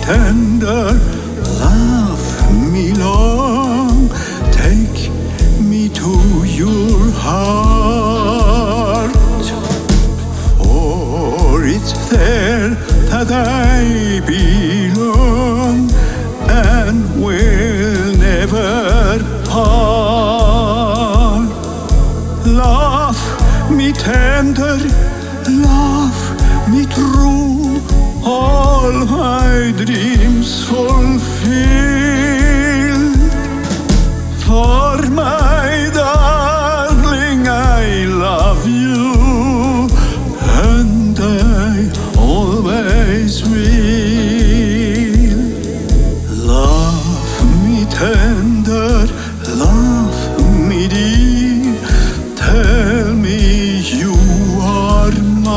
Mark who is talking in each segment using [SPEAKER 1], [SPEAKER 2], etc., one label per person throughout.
[SPEAKER 1] tender, love me long, take me to your heart. For it's there that I belong and will never part. Love me tender, love me true, all my dreams fulfilled. For my darling, I love you, and I always will. Love me tender, love me dear, tell me you are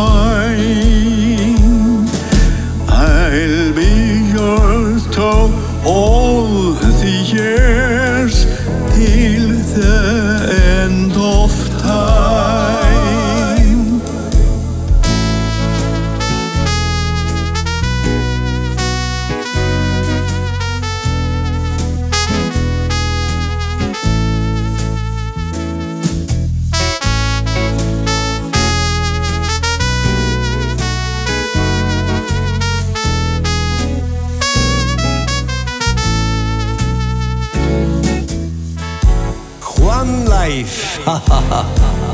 [SPEAKER 1] mine. I'll be yours till all the years, till the end of time.
[SPEAKER 2] One life.